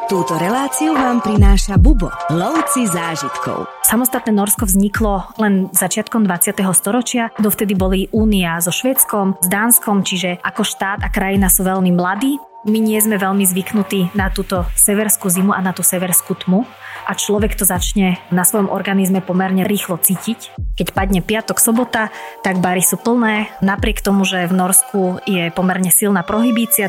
Túto reláciu vám prináša Bubo, lovci zážitkov. Samostatné Nórsko vzniklo len začiatkom 20. storočia. Dovtedy boli únia so Švédskom, s Dánskom, čiže ako štát a krajina sú veľmi mladí. My nie sme veľmi zvyknutí na túto severskú zimu a na tú severskú tmu. A človek to začne na svojom organizme pomerne rýchlo cítiť. Keď padne piatok, sobota, tak bary sú plné. Napriek tomu, že v Nórsku je pomerne silná prohibícia.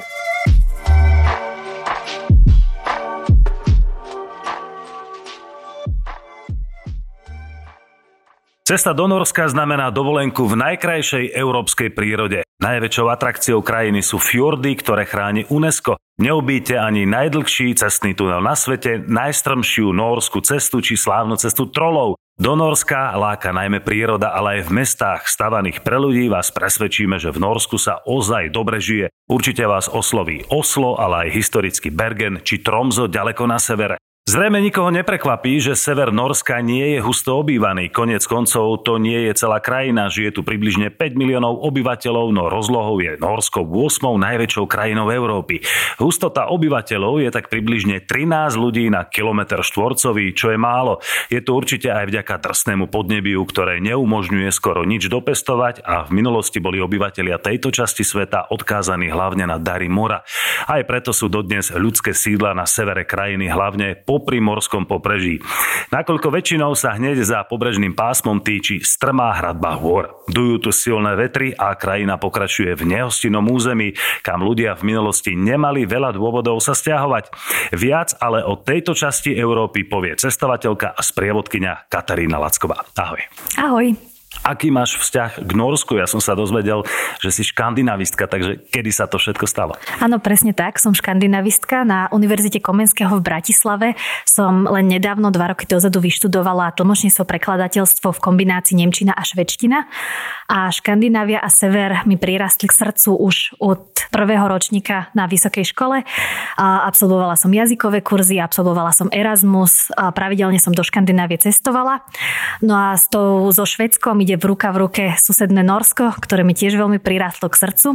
Cesta do Nórska znamená dovolenku v najkrajšej európskej prírode. Najväčšou atrakciou krajiny sú fjordy, ktoré chráni UNESCO. Neobíte ani najdlhší cestný tunel na svete, najstrmšiu nórsku cestu či slávnu cestu trolov. Do Nórska láka najmä príroda, ale aj v mestách stavaných pre ľudí vás presvedčíme, že v Nórsku sa ozaj dobre žije. Určite vás osloví Oslo, ale aj historický Bergen či Tromso ďaleko na severe. Zrejme nikoho neprekvapí, že sever Nórska nie je husto obývaný. Koniec koncov to nie je celá krajina. Žije tu približne 5 miliónov obyvateľov, no rozlohou je Nórsko 8. najväčšou krajinou Európy. Hustota obyvateľov je tak približne 13 ľudí na kilometr štvorcový, čo je málo. Je to určite aj vďaka drsnému podnebiu, ktoré neumožňuje skoro nič dopestovať a v minulosti boli obyvatelia tejto časti sveta odkázaní hlavne na dary mora. Aj preto sú dodnes ľudské sídla na severe krajiny hlavne popri morskom pobreží. Nakoľko väčšinou sa hneď za pobrežným pásmom týči strmá hradba hôr. Dujú tu silné vetry a krajina pokračuje v nehostinnom území, kam ľudia v minulosti nemali veľa dôvodov sa sťahovať. Viac ale o tejto časti Európy povie cestovateľka a sprievodkyňa Katarína Lacková. Ahoj. Ahoj. Aký máš vzťah k Nórsku? Ja som sa dozvedel, že si škandinavistka, takže kedy sa to všetko stalo? Áno, presne tak. Som škandinavistka. Na Univerzite Komenského v Bratislave som len nedávno 2 roky dozadu vyštudovala tlmočníctvo prekladateľstvo v kombinácii nemčina a švédština. A Škandinávia a sever mi prirastli k srdcu už od prvého ročníka na vysokej škole. Absolvovala som jazykové kurzy, absolvovala som Erasmus, pravidelne som do Škandinávie cestovala. No a so Švédskom ide v ruke susedné Nórsko, ktoré mi tiež veľmi prirástlo k srdcu.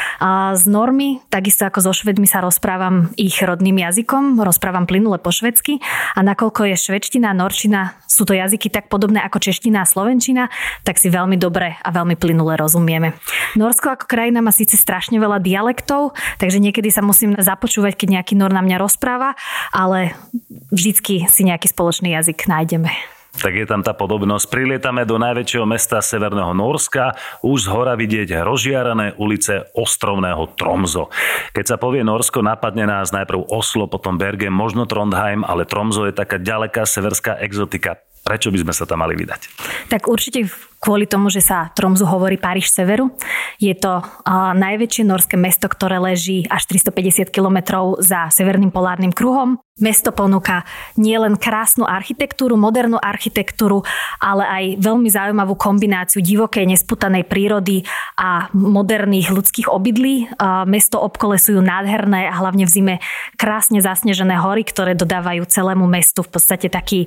A s Nórmi, takisto ako so Švédmi, sa rozprávam ich rodným jazykom, rozprávam plynule po švédsky a nakoľko je švédština a nórčina, sú to jazyky tak podobné ako čeština a slovenčina, tak si veľmi dobre a veľmi plynule rozumieme. Nórsko ako krajina má síce strašne veľa dialektov, takže niekedy sa musím započúvať, keď nejaký Nór na mňa rozpráva, ale vždycky si nejaký spoločný jazyk nájdeme. Tak je tam tá podobnosť. Prilietame do najväčšieho mesta Severného Nórska, už zhora vidieť rozžiarané ulice ostrovného Tromso. Keď sa povie Nórsko, napadne nás najprv Oslo, potom Bergen, možno Trondheim, ale Tromso je taká ďaleká severská exotika. Prečo by sme sa tam mali vydať? Tak určite kvôli tomu, že sa Tromsu hovorí Páriž severu. Je to najväčšie nórske mesto, ktoré leží až 350 kilometrov za severným polárnym kruhom. Mesto ponúka nielen krásnu architektúru, modernú architektúru, ale aj veľmi zaujímavú kombináciu divokej, nespútanej prírody a moderných ľudských obydlí. Mesto obkolesujú nádherné a hlavne v zime krásne zasnežené hory, ktoré dodávajú celému mestu v podstate taký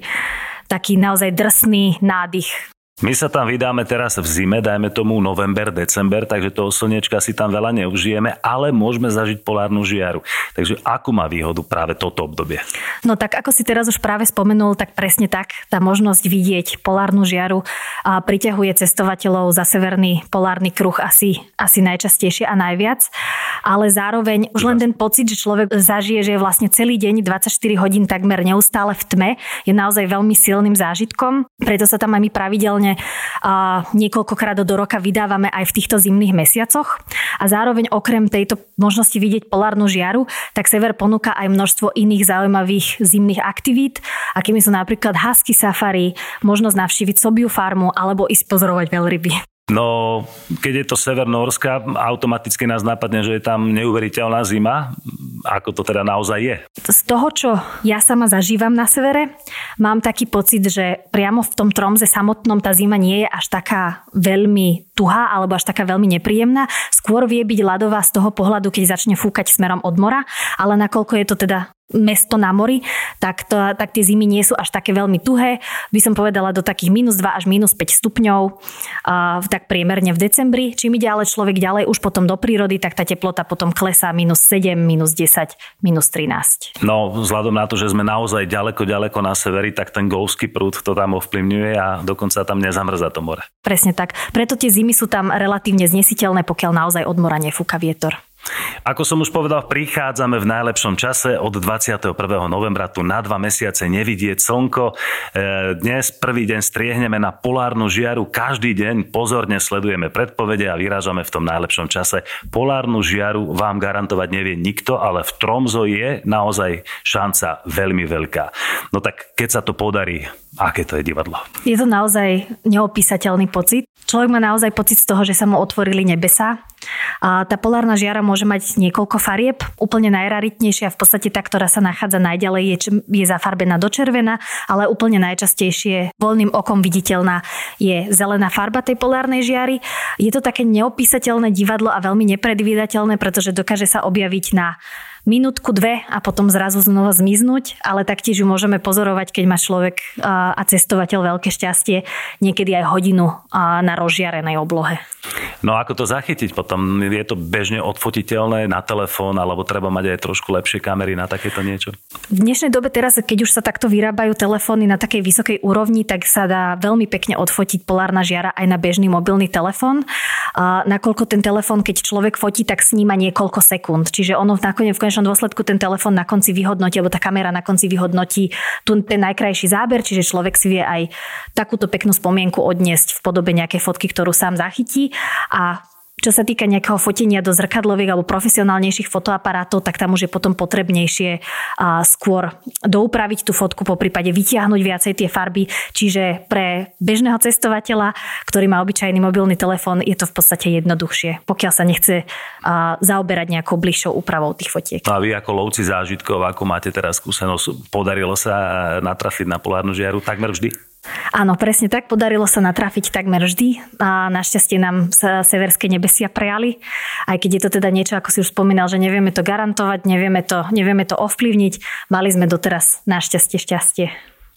naozaj drsný nádych. My sa tam vydáme teraz v zime, dajme tomu november, december, takže toho slniečka si tam veľa neužijeme, ale môžeme zažiť polárnu žiaru. Takže akú má výhodu práve toto obdobie? No tak ako si teraz už práve spomenul, tak presne tak, tá možnosť vidieť polárnu žiaru priťahuje cestovateľov za severný polárny kruh asi najčastejšie a najviac. Ale zároveň už len ten pocit, že človek zažije, že je vlastne celý deň 24 hodín takmer neustále v tme, je naozaj veľmi silným zážitkom. Preto sa tam aj my pravidelne niekoľkokrát do roka vydávame aj v týchto zimných mesiacoch. A zároveň okrem tejto možnosti vidieť polárnu žiaru, tak sever ponúka aj množstvo iných zaujímavých zimných aktivít, akými sú napríklad husky safari, možnosť navštíviť sobiu farmu alebo ísť pozorovať veľryby. No, keď je to sever Nórska, automaticky nás napadne, že je tam neuveriteľná zima. Ako to teda naozaj je? Z toho, čo ja sama zažívam na severe, mám taký pocit, že priamo v tom Tromse samotnom tá zima nie je až taká veľmi tuhá alebo až taká veľmi nepríjemná. Skôr vie byť ľadová z toho pohľadu, keď začne fúkať smerom od mora, ale nakoľko je to teda mesto na mori, tak tie zimy nie sú až také veľmi tuhé. By som povedala do takých -2 až -5 stupňov, tak priemerne v decembri. Čím ide ale človek ďalej už potom do prírody, tak tá teplota potom klesá -7, -10, -13. No, vzhľadom na to, že sme naozaj ďaleko na severi, tak ten golfský prúd to tam ovplyvňuje a dokonca tam nezamrzá to more. Presne tak. Preto tie zimy sú tam relatívne znesiteľné, pokiaľ naozaj od mora nefúka vietor. Ako som už povedal, prichádzame v najlepšom čase. Od 21. novembra tu na 2 mesiace nevidieť slnko. Dnes prvý deň striehneme na polárnu žiaru. Každý deň pozorne sledujeme predpovede a vyrážame v tom najlepšom čase. Polárnu žiaru vám garantovať nevie nikto, ale v Tromsø je naozaj šanca veľmi veľká. No tak keď sa to podarí, aké to je divadlo? Je to naozaj neopísateľný pocit. Človek má naozaj pocit z toho, že sa mu otvorili nebesá. A tá polárna žiara môže mať niekoľko farieb. Úplne najraritnejšia, v podstate tá, ktorá sa nachádza najďalej, je zafarbená do červena, ale úplne najčastejšie voľným okom viditeľná je zelená farba tej polárnej žiary. Je to také neopísateľné divadlo a veľmi nepredvídateľné, pretože dokáže sa objaviť na minútku, 2 a potom zrazu znova zmiznúť, ale taktiež ju môžeme pozorovať, keď má človek a cestovateľ veľké šťastie, niekedy aj hodinu na rozžiarenej oblohe. No ako to zachytiť potom? Je to bežne odfotiteľné na telefón, alebo treba mať aj trošku lepšie kamery na takéto niečo? V dnešnej dobe teraz, keď už sa takto vyrábajú telefóny na takej vysokej úrovni, tak sa dá veľmi pekne odfotiť polárna žiara aj na bežný mobilný telefón. Nakoľko ten telefón, keď človek fotí, tak sníma niekoľko sekúnd. Čiže ono nakoniec v konečnom dôsledku ten telefón na konci vyhodnotí, alebo tá kamera na konci vyhodnotí ten najkrajší záber, čiže človek si vie aj takúto peknú spomienku odniesť v podobe nejakej fotky, ktorú sám zachytí. A čo sa týka nejakého fotenia do zrkadloviek alebo profesionálnejších fotoaparátov, tak tam už je potom potrebnejšie skôr doupraviť tú fotku, po prípade vytiahnuť viacej tie farby. Čiže pre bežného cestovateľa, ktorý má obyčajný mobilný telefón, je to v podstate jednoduchšie, pokiaľ sa nechce zaoberať nejakou bližšou úpravou tých fotiek. A vy ako lovci zážitkov, ako máte teraz skúsenosť, podarilo sa natrafiť na polárnu žiaru takmer vždy? Áno, presne tak. Podarilo sa natrafiť takmer vždy. A našťastie nám severské nebesia prejali. Aj keď je to teda niečo, ako si už spomínal, že nevieme to garantovať, nevieme to ovplyvniť. Mali sme doteraz našťastie šťastie.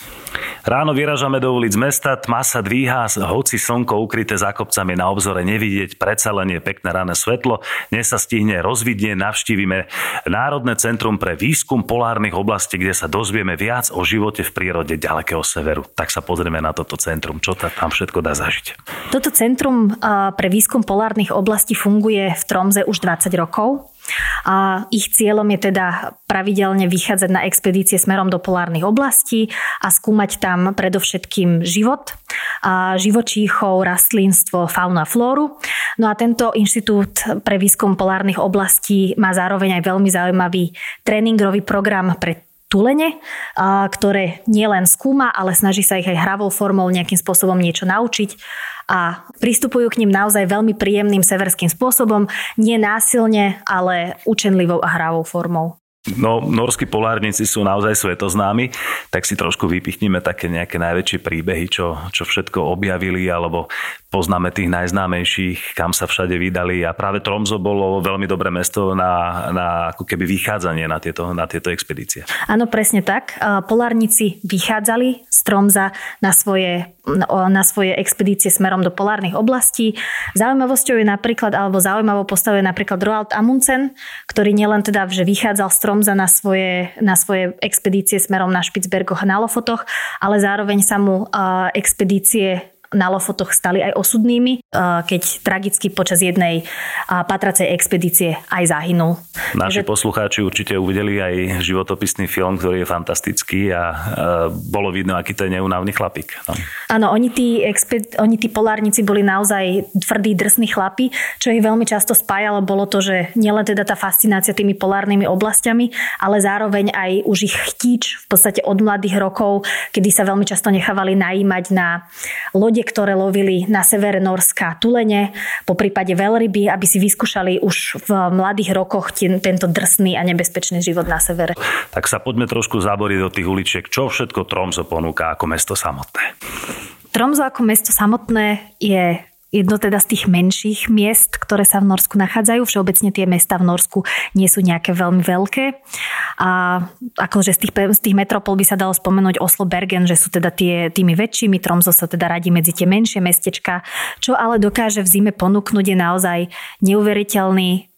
Ráno vyražame do ulic mesta, tma sa dvíha, hoci slnko ukryté za kopcami na obzore nevidieť, predsa len je pekné rané svetlo. Dnes sa stihne rozvidieť, navštívime Národné centrum pre výskum polárnych oblastí, kde sa dozvieme viac o živote v prírode ďalekého severu. Tak sa pozrieme na toto centrum, čo tam všetko dá zažiť. Toto centrum pre výskum polárnych oblastí funguje v Tromsø už 20 rokov. A ich cieľom je teda pravidelne vychádzať na expedície smerom do polárnych oblastí a skúmať tam predovšetkým život, živočíchov, rastlinstvo, faunu a flóru. No a tento inštitút pre výskum polárnych oblastí má zároveň aj veľmi zaujímavý tréningový program pre tulene, ktoré nielen skúma, ale snaží sa ich aj hravou formou nejakým spôsobom niečo naučiť a pristupujú k ním naozaj veľmi príjemným severským spôsobom, nie násilne, ale učenlivou a hravou formou. No, norskí polárnici sú naozaj svetoznámi, tak si trošku vypichneme také nejaké najväčšie príbehy, čo všetko objavili, alebo poznáme tých najznámejších, kam sa všade vydali, a práve Tromsø bolo veľmi dobré mesto na ako keby vychádzanie na tieto expedície. Áno, presne tak. Polárnici vychádzali z Tromsø na svoje expedície smerom do polárnych oblastí. Zaujímavosťou je napríklad, alebo zaujímavou postavou je napríklad Roald Amundsen, ktorý nielen teda, že vychádzal z Tromsø na svoje expedície smerom na Špicbergoch a na Lofotoch, ale zároveň sa mu expedície na Lofotoch stali aj osudnými, keď tragicky počas jednej patracej expedície aj zahynul. Naši poslucháči určite uvideli aj životopisný film, ktorý je fantastický a bolo vidno, aký to je neúnavný chlapík. No. Áno, oni tí polárnici boli naozaj tvrdí, drsní chlapi, čo ich veľmi často spájalo, bolo to, že nielen teda tá fascinácia tými polárnymi oblastiami, ale zároveň aj už ich chtíč v podstate od mladých rokov, kedy sa veľmi často nechávali najímať na lode, ktoré lovili na severe Norska tulene, po prípade veľryby, aby si vyskúšali už v mladých rokoch tento drsný a nebezpečný život na severe. Tak sa poďme trošku zaboriť do tých uličiek. Čo všetko Tromsø ponúka ako mesto samotné? Tromsø ako mesto samotné je jedno teda z tých menších miest, ktoré sa v Norsku nachádzajú. Všeobecne tie mesta v Norsku nie sú nejaké veľmi veľké. A akože z tých metropol by sa dalo spomenúť Oslo, Bergen, že sú teda tými väčšími, Tromsø sa teda radí medzi tie menšie mestečka. Čo ale dokáže v zime ponúknuť je naozaj neuveriteľný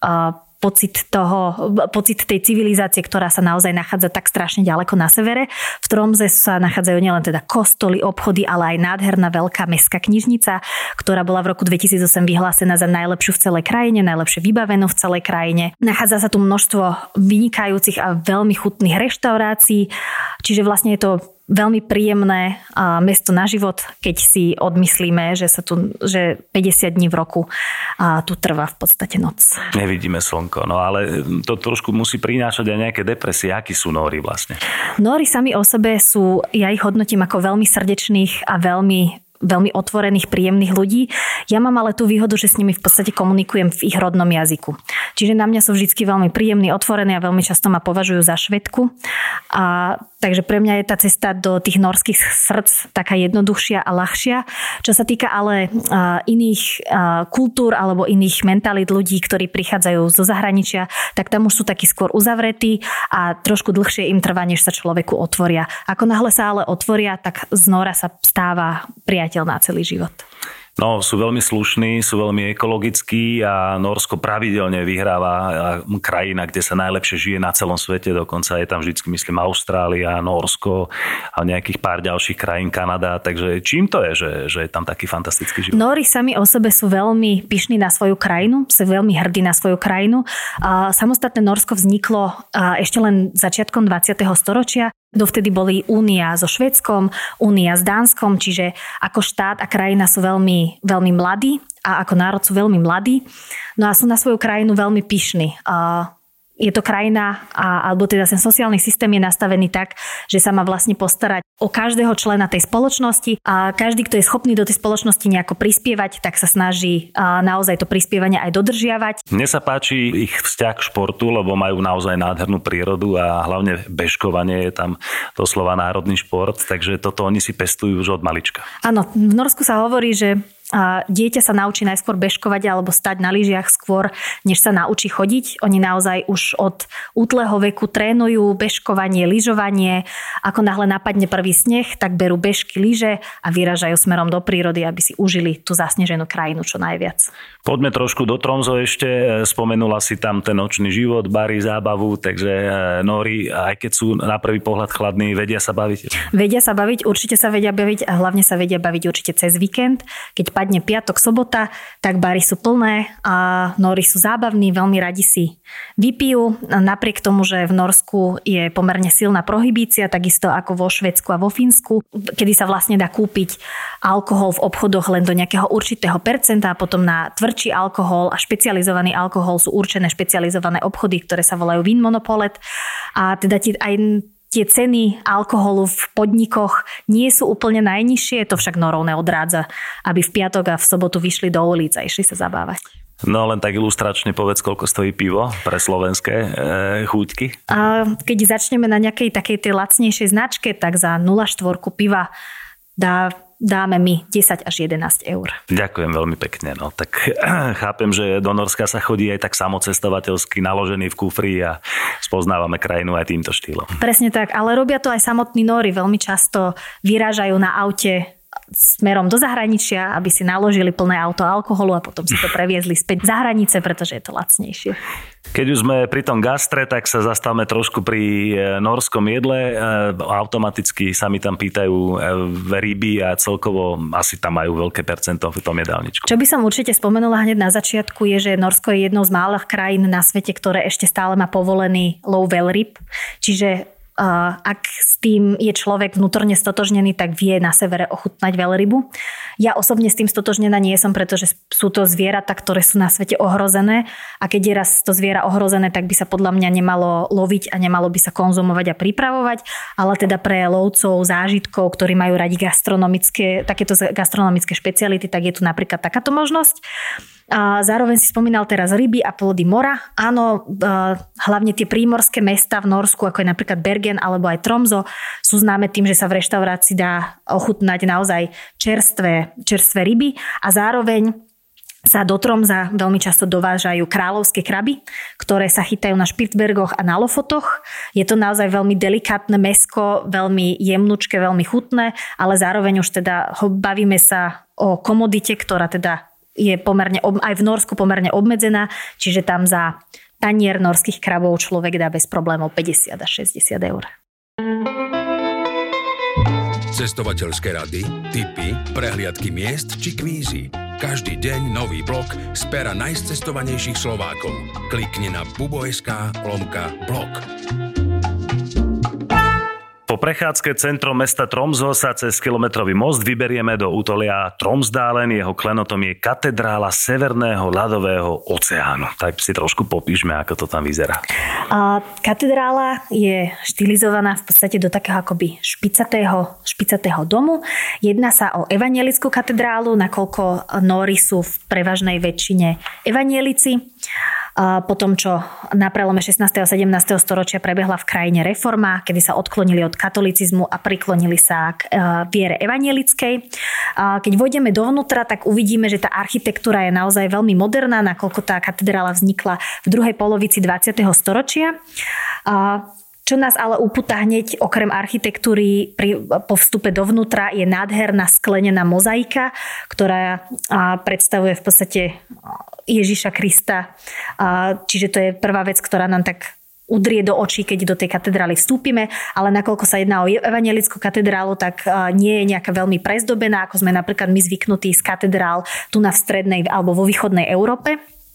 pocit tej civilizácie, ktorá sa naozaj nachádza tak strašne ďaleko na severe. V Tromsø sa nachádzajú nielen teda kostoly, obchody, ale aj nádherná veľká mestská knižnica, ktorá bola v roku 2008 vyhlásená za najlepšiu v celej krajine, najlepšie vybavenú v celej krajine. Nachádza sa tu množstvo vynikajúcich a veľmi chutných reštaurácií, čiže vlastne je to veľmi príjemné mesto na život, keď si odmyslíme, že 50 dní v roku tu trvá v podstate noc. Nevidíme slnko, no ale to trošku musí prinášať aj nejaké depresie. Akí sú Nóri vlastne? Nóri sami o sebe sú, ja ich hodnotím ako veľmi srdečných a veľmi otvorených, príjemných ľudí. Ja mám ale tú výhodu, že s nimi v podstate komunikujem v ich rodnom jazyku. Čiže na mňa sú vždy veľmi príjemní, otvorení a veľmi často ma považujú za Švédku. Takže pre mňa je tá cesta do tých norských srdc taká jednoduchšia a ľahšia. Čo sa týka ale iných kultúr alebo iných mentalít ľudí, ktorí prichádzajú zo zahraničia, tak tam už sú takí skôr uzavretí a trošku dlhšie im trvá, než sa človeku otvoria. Ako náhle sa ale otvoria, tak z Nóra sa stáva priateľ na celý život. No, sú veľmi slušní, sú veľmi ekologickí a Nórsko pravidelne vyhráva krajina, kde sa najlepšie žije na celom svete. Dokonca je tam vždycky, myslím, Austrália, Nórsko a nejakých pár ďalších krajín, Kanada. Takže čím to je, že je tam taký fantastický život? Nóri sami o sebe sú veľmi pyšní na svoju krajinu, sú veľmi hrdí na svoju krajinu. Samostatné Nórsko vzniklo ešte len začiatkom 20. storočia. Dovtedy boli únia so Švédskom, únia s Dánskom, čiže ako štát a krajina sú veľmi, veľmi mladí a ako národ sú veľmi mladí. No a sú na svoju krajinu veľmi pyšní. Je to krajina, alebo teda ten sociálny systém je nastavený tak, že sa má vlastne postarať o každého člena tej spoločnosti a každý, kto je schopný do tej spoločnosti nejako prispievať, tak sa snaží naozaj to prispievanie aj dodržiavať. Mne sa páči ich vzťah k športu, lebo majú naozaj nádhernú prírodu a hlavne bežkovanie je tam doslova národný šport, takže toto oni si pestujú už od malička. Áno, v Norsku sa hovorí, že dieťa sa naučí najskôr bežkovať alebo stať na lyžiach skôr, než sa naučí chodiť. Oni naozaj už od útleho veku trénujú bežkovanie, lyžovanie. Ako náhle napadne prvý sneh, tak berú bežky, lyže a vyražajú smerom do prírody, aby si užili tú zasneženú krajinu čo najviac. Poďme trošku do Tromsø ešte. Spomenula si tam ten nočný život, bary, zábavu, takže Nóri, aj keď sú na prvý pohľad chladní, vedia sa baviť? Vedia sa baviť, určite sa vedia baviť a hlavne sa vedia baviť určite cez víkend. Keď padne piatok, sobota, tak bary sú plné a Nóri sú zábavní, veľmi radi si vypijú. Napriek tomu, že v Norsku je pomerne silná prohibícia, takisto ako vo Švédsku a vo Fínsku, kedy sa vlastne dá kúpiť alkohol v obchodoch len do nejakého určitého percenta a potom na tvrdší alkohol a špecializovaný alkohol sú určené špecializované obchody, ktoré sa volajú Vinmonopolet. A teda tie ceny alkoholu v podnikoch nie sú úplne najnižšie, to však Norov neodrádza, aby v piatok a v sobotu vyšli do ulic a išli sa zabávať. No len tak ilustračne povedz, koľko stojí pivo pre slovenské chúťky. Keď začneme na nejakej takej tej lacnejšej značke, tak za 0,4 piva dáme my 10 až 11 eur. Ďakujem veľmi pekne. No tak chápem, že do Norska sa chodí aj tak samocestovateľsky, naložený v kufri a spoznávame krajinu aj týmto štýlom. Presne tak, ale robia to aj samotní Nóri. Veľmi často vyrážajú na aute smerom do zahraničia, aby si naložili plné auto alkoholu a potom si to previezli späť za hranice, pretože je to lacnejšie. Keď už sme pri tom gastre, tak sa zastavme trošku pri norskom jedle. Automaticky sa mi tam pýtajú ryby a celkovo asi tam majú veľké percento v tom jedálničku. Čo by som určite spomenula hneď na začiatku je, že Norsko je jednou z mála krajín na svete, ktoré ešte stále má povolený lov veľryb. Čiže ak s tým je človek vnútorne stotožnený, tak vie na severe ochutnať veľrybu. Ja osobne s tým stotožnená nie som, pretože sú to zvieratá, ktoré sú na svete ohrozené a keď je raz to zviera ohrozené, tak by sa podľa mňa nemalo loviť a nemalo by sa konzumovať a pripravovať, ale teda pre lovcov zážitkov, ktorí majú radi takéto gastronomické špeciality, tak je tu napríklad takáto možnosť. Zároveň si spomínal teraz ryby a plody mora. Áno, hlavne tie prímorské mesta v Norsku, ako je napríklad Bergen alebo aj Tromso, sú známe tým, že sa v reštaurácii dá ochutnať naozaj čerstvé ryby a zároveň sa do Tromsa veľmi často dovážajú kráľovské kraby, ktoré sa chytajú na Špicbergoch a na Lofotoch. Je to naozaj veľmi delikátne mäsko, veľmi jemnučké, veľmi chutné, ale zároveň už teda bavíme sa o komodite, ktorá teda je pomerne, aj v Norsku pomerne obmedzená, čiže tam za tanier norských krabov človek dá bez problémov 50 až 60 eur. Cestovateľské rady, tipy, prehliadky miest či kvízy. Každý deň nový blog z pera najcestovanejších Slovákov. Klikni na bubo.sk/blog. Po prechádzke centrom mesta Tromso sa cez kilometrový most vyberieme do útolia Tromsdalen. Jeho klenotom je katedrála Severného ľadového oceánu. Tak si trošku popíšme, ako to tam vyzerá. Katedrála je štilizovaná v podstate do takého akoby špicatého domu. Jedná sa o evanjelickú katedrálu, nakoľko Nóri sú v prevažnej väčšine evanjelici. Po tom, čo na prelome 16. a 17. storočia prebehla v krajine reforma, kedy sa odklonili od katolicizmu a priklonili sa k viere evanjelickej. Keď vojdeme dovnútra, tak uvidíme, že tá architektúra je naozaj veľmi moderná, nakoľko tá katedrála vznikla v druhej polovici 20. storočia. Čo nás ale upúta hneď okrem architektúry po vstupe dovnútra je nádherná sklenená mozaika, ktorá predstavuje v podstate Ježiša Krista. Čiže to je prvá vec, ktorá nám tak udrie do očí, keď do tej katedrály vstúpime, ale nakoľko sa jedná o evanjelickú katedrálu, tak nie je nejaká veľmi prezdobená, ako sme napríklad my zvyknutí z katedrál tu v strednej alebo vo východnej Európe.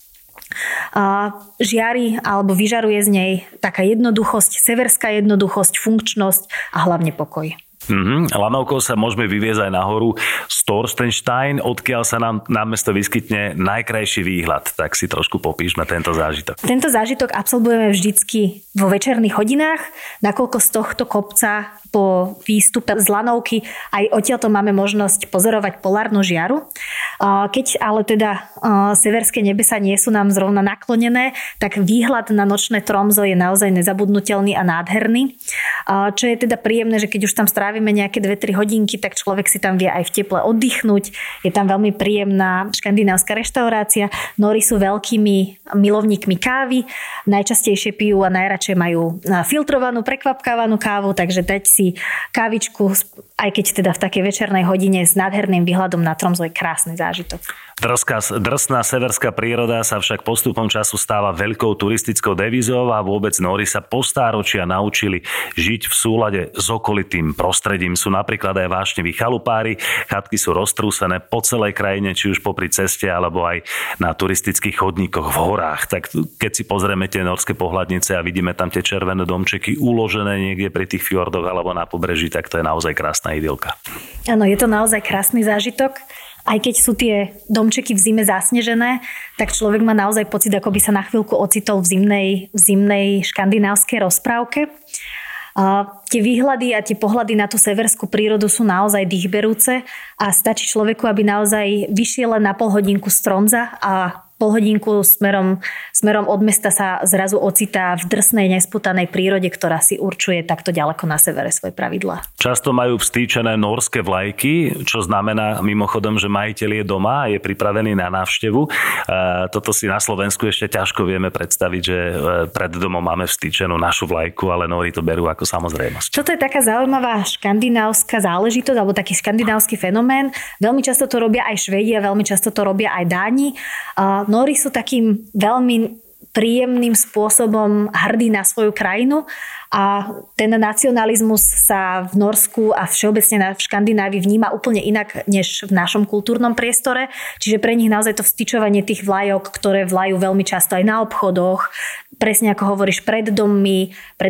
Žiari alebo vyžaruje z nej taká jednoduchosť, severská jednoduchosť, funkčnosť a hlavne pokoj. Lanovkou sa môžeme vyviezť aj nahoru Storstenstein, odkiaľ sa nám na mesto vyskytne najkrajší výhľad. Tak si trošku popíšme tento zážitok. Tento zážitok absolvujeme vždycky vo večerných hodinách, nakoľko z tohto kopca po výstupe z lanovky aj odtiaľto máme možnosť pozorovať polárnu žiaru. Keď ale teda severské nebesa nie sú nám zrovna naklonené, tak výhľad na nočné Tromso je naozaj nezabudnutelný a nádherný. Čo je teda príjemné, že keď už tam strávime nejaké 2-3 hodinky, tak človek si tam vie aj v teple oddychnúť. Je tam veľmi príjemná škandinávska reštaurácia. Nóri sú veľkými milovníkmi kávy. Najčastejšie pijú a najradšej majú filtrovanú, prekvapkávanú kávu, takže dať si kávičku, aj keď teda v takej večernej hodine s nádherným výhľadom na Tromso je krásny zážitok. Drsná severská príroda sa však postupom času stáva veľkou turistickou devízou a vôbec Nóri sa po stáročia naučili žiť v súlade s okolitým prostredím. Sú napríklad aj vášniví chalupári, chatky sú roztrúsené po celej krajine, či už popri ceste, alebo aj na turistických chodníkoch v horách. Tak keď si pozrieme tie norské pohľadnice a vidíme tam tie červené domčeky uložené niekde pri tých fjordoch alebo na pobreží, tak to je naozaj krásna idylka. Áno, je to naozaj krásny zážitok. Aj keď sú tie domčeky v zime zasnežené, tak človek má naozaj pocit, ako by sa na chvíľku ocitol v zimnej škandinávskej rozprávke. Tie výhľady a tie pohľady na tú severskú prírodu sú naozaj dýchberúce a stačí človeku, aby naozaj vyšiel len na pol hodinku z Tromsa a pol hodinku smerom od mesta sa zrazu ocitá v drsnej, nespútanej prírode, ktorá si určuje takto ďaleko na severe svoje pravidlá. Často majú vstýčené norské vlajky, čo znamená mimochodom, že majiteľ je doma a je pripravený na návštevu. Toto si na Slovensku ešte ťažko vieme predstaviť, že pred domom máme vstýčenú našu vlajku, ale Nóri to berú ako samozrejmosť. Toto je taká zaujímavá škandinávska záležitosť, alebo taký škandinávsky fenomén. Veľmi často to robia aj Švédi a veľmi často to robia aj Dáni. Nóri sú takým veľmi príjemným spôsobom hrdí na svoju krajinu a ten nacionalizmus sa v Norsku a všeobecne v Škandinávii vníma úplne inak než v našom kultúrnom priestore. Čiže pre nich naozaj to vstyčovanie tých vlajok, ktoré vlajú veľmi často aj na obchodoch, presne ako hovoríš, pred domami,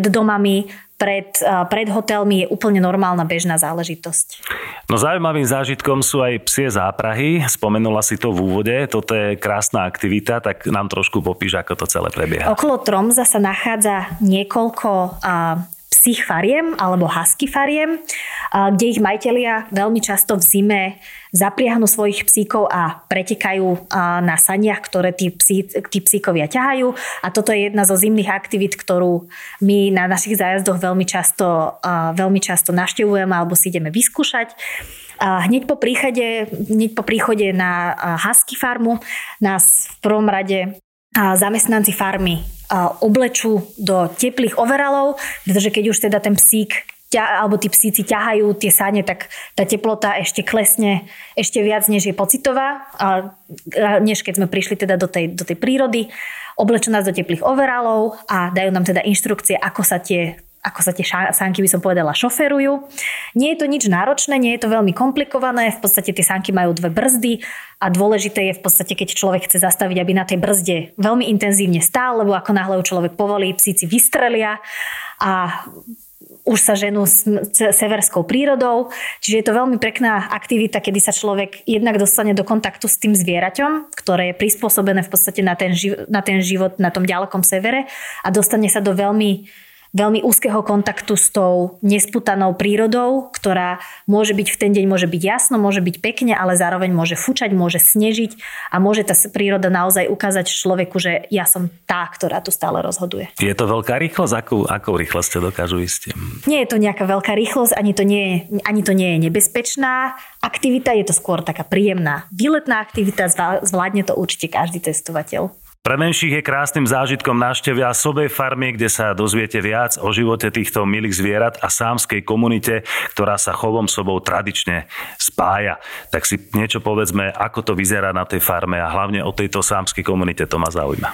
pred hotelmi je úplne normálna bežná záležitosť. No zaujímavým zážitkom sú aj psie záprahy. Spomenula si to v úvode. Toto je krásna aktivita, tak nám trošku popíš, ako to celé prebieha. Okolo Tromsa sa nachádza niekoľko psích psích fariem alebo husky fariem, kde ich majitelia veľmi často v zime zapriahnu svojich psíkov a pretekajú na saniach, ktoré tí psíkovia ťahajú. A toto je jedna zo zimných aktivít, ktorú my na našich zájazdoch veľmi často navštevujeme alebo si ideme vyskúšať. Hneď po príchode na husky farmu nás v prvom rade zamestnanci farmy oblečú do teplých overalov, pretože keď už teda ten psík alebo tí psíci ťahajú tie sane, tak tá teplota ešte klesne ešte viac, než je pocitová, než keď sme prišli teda do tej prírody. Oblečú nás do teplých overalov a dajú nám teda inštrukcie, ako sa tie sánky, by som povedala, šoferujú. Nie je to nič náročné, nie je to veľmi komplikované, v podstate tie sánky majú 2 brzdy a dôležité je v podstate, keď človek chce zastaviť, aby na tej brzde veľmi intenzívne stál, lebo ako náhle človek povolí, psíci vystrelia a už sa ženú s severskou prírodou. Čiže je to veľmi pekná aktivita, kedy sa človek jednak dostane do kontaktu s tým zvieraťom, ktoré je prispôsobené v podstate na ten život na tom ďalekom severe a dostane sa do veľmi úzkeho kontaktu s tou nesputanou prírodou, ktorá môže byť v ten deň, môže byť jasno, môže byť pekne, ale zároveň môže fučať, môže snežiť a môže tá príroda naozaj ukázať človeku, že ja som tá, ktorá tu stále rozhoduje. Je to veľká rýchlosť? Akou rýchlosťou dokážu ísť? Nie je to nejaká veľká rýchlosť, ani to nie je nebezpečná aktivita, je to skôr taká príjemná výletná aktivita, zvládne to určite každý cestovateľ. Pre menších je krásnym zážitkom návštevia sobej farmy, kde sa dozviete viac o živote týchto milých zvierat a sámskej komunite, ktorá sa chovom sobou tradične spája. Tak si niečo povedzme, ako to vyzerá na tej farme a hlavne o tejto sámskej komunite, to ma zaujíma.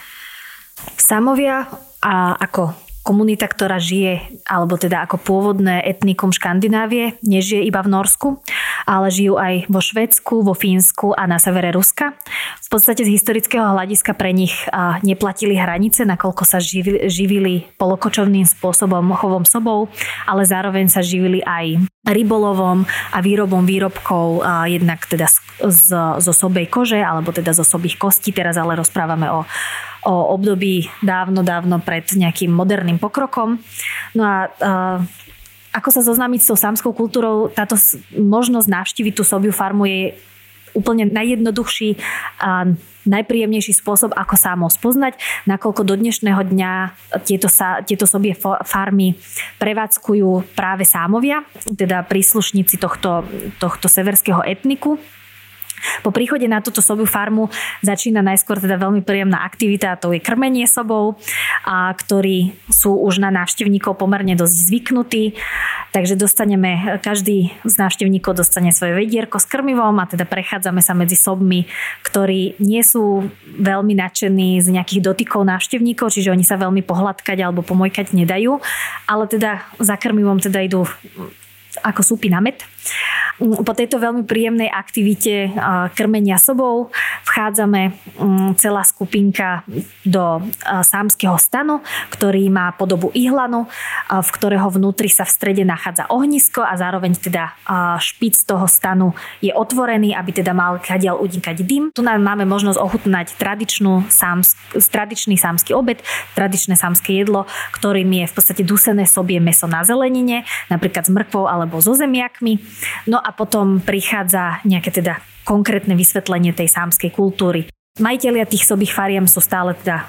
Sámovia ako komunita, ktorá žije, alebo teda ako pôvodné etnikum Škandinávie, nežije iba v Norsku, ale žijú aj vo Švédsku, vo Fínsku a na severe Ruska. V podstate z historického hľadiska pre nich neplatili hranice, nakoľko sa živili polokočovným spôsobom, chovom sobou, ale zároveň sa živili aj rybolovom a výrobom výrobkov, jednak teda zo sobej kože, alebo teda zo sobých kostí. Teraz ale rozprávame o období dávno pred nejakým moderným pokrokom. No a ako sa zoznámiť s tou sámskou kultúrou, táto možnosť navštíviť tú sobiu farmu je úplne najjednoduchší a najpríjemnejší spôsob, ako sámo spoznať, nakoľko do dnešného dňa tieto sobie farmy prevádzkujú práve sámovia, teda príslušníci tohto severského etniku. Po príchode na túto sobiu farmu začína najskôr teda veľmi príjemná aktivita, a to je krmenie sobov, ktorí sú už na návštevníkov pomerne dosť zvyknutí. Takže každý z návštevníkov dostane svoje vedierko s krmivom a teda prechádzame sa medzi sobmi, ktorí nie sú veľmi nadšení z nejakých dotykov návštevníkov, čiže oni sa veľmi pohľadkať alebo pomojkať nedajú, ale teda za krmivom teda idú ako súpy na med. Po tejto veľmi príjemnej aktivite krmenia sobou vchádzame celá skupinka do sámskeho stanu, ktorý má podobu ihlanu, v ktorého vnútri sa v strede nachádza ohnisko a zároveň teda špic toho stanu je otvorený, aby teda mal kadiaľ unikať dym. Tu nám máme možnosť ochutnať tradičný sámsky obed, tradičné sámske jedlo, ktorým je v podstate dusené sobie mäso na zelenine, napríklad s mrkvou alebo so zemiakmi. No a potom prichádza nejaké teda konkrétne vysvetlenie tej sámskej kultúry. Majitelia tých sobých fariem sú stále teda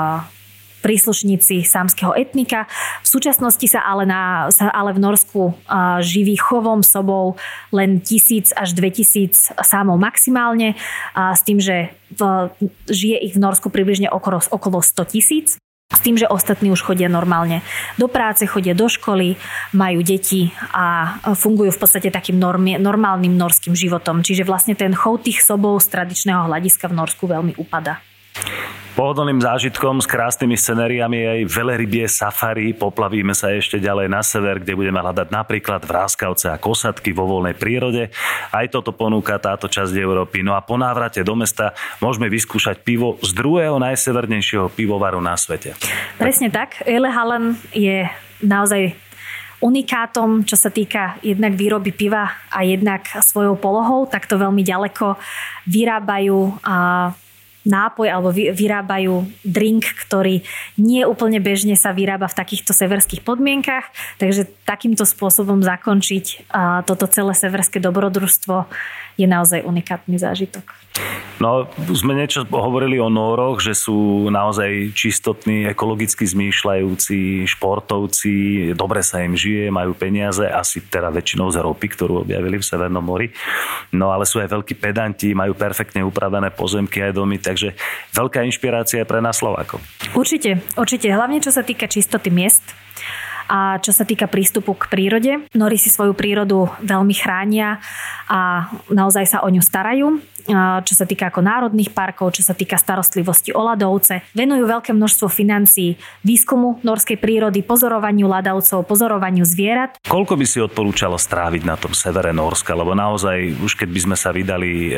príslušníci sámskeho etnika. V súčasnosti sa ale v Norsku živí chovom sobou len 1000 až 2000 sámov maximálne, s tým, že žije ich v Norsku približne okolo 100 000. S tým, že ostatní už chodia normálne do práce, chodia do školy, majú deti a fungujú v podstate takým normálnym norským životom. Čiže vlastne ten chov tých sobov z tradičného hľadiska v Norsku veľmi upadá. Pohodlným zážitkom s krásnymi scenériami je aj veľerybie safari. Poplavíme sa ešte ďalej na sever, kde budeme hľadať napríklad vráskavce a kosatky vo voľnej prírode. Aj toto ponúka táto časť Európy. No a po návrate do mesta môžeme vyskúšať pivo z druhého najsevernejšieho pivovaru na svete. Presne tak. Yllehallen je naozaj unikátom, čo sa týka jednak výroby piva a jednak svojou polohou. Takto veľmi ďaleko vyrábajú nápoj alebo vyrábajú drink, ktorý nie úplne bežne sa vyrába v takýchto severských podmienkach, takže takýmto spôsobom zakončiť toto celé severské dobrodružstvo je naozaj unikátny zážitok. No, sme niečo hovorili o Nóroch, že sú naozaj čistotní, ekologicky zmýšľajúci, športovci, dobre sa im žije, majú peniaze, asi teda väčšinou z ropy, ktorú objavili v Severnom mori. No ale sú aj veľkí pedanti, majú perfektne upravené pozemky aj domy, takže veľká inšpirácia pre nás Slovákov. Určite, hlavne čo sa týka čistoty miest. A čo sa týka prístupu k prírode, Nóri si svoju prírodu veľmi chránia a naozaj sa o ňu starajú. Čo sa týka ako národných parkov, čo sa týka starostlivosti o ľadovce. Venujú veľké množstvo financií výskumu nórskej prírody, pozorovaniu ľadovcov, pozorovaniu zvierat. Koľko by si odporúčalo stráviť na tom severe Nórska? Lebo naozaj, už keď by sme sa vydali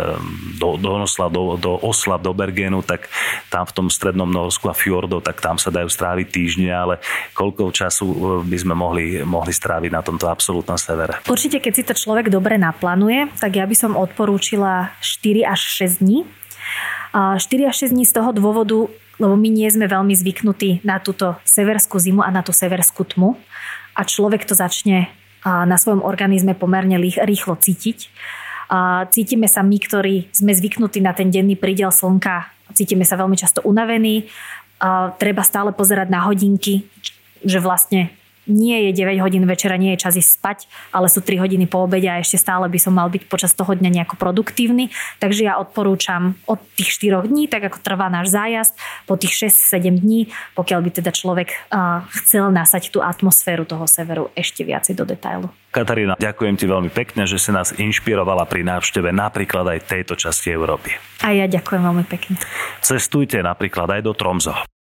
do Osla, do Bergenu, tak tam v tom strednom Nórsku a fjordov, tak tam sa dajú stráviť týždne, ale koľko času by sme mohli stráviť na tomto absolútnom severe? Určite, keď si to človek dobre naplánuje, tak ja by som odporúčila 4 až 6 dní. 4 až 6 dní z toho dôvodu, lebo my nie sme veľmi zvyknutí na túto severskú zimu a na tú severskú tmu a človek to začne na svojom organizme pomerne rýchlo cítiť. Cítime sa my, ktorí sme zvyknutí na ten denný prídel slnka, cítime sa veľmi často unavení. Treba stále pozerať na hodinky, že vlastne nie je 9 hodín večera, nie je čas ísť spať, ale sú 3 hodiny po obede a ešte stále by som mal byť počas toho dňa nejako produktívny. Takže ja odporúčam od tých 4 dní, tak ako trvá náš zájazd, po tých 6-7 dní, pokiaľ by teda človek chcel nasať tú atmosféru toho severu ešte viacej do detailu. Katarína, ďakujem ti veľmi pekne, že si nás inšpirovala pri návšteve napríklad aj tejto časti Európy. A ja ďakujem veľmi pekne. Cestujte napríklad aj do Tromsø.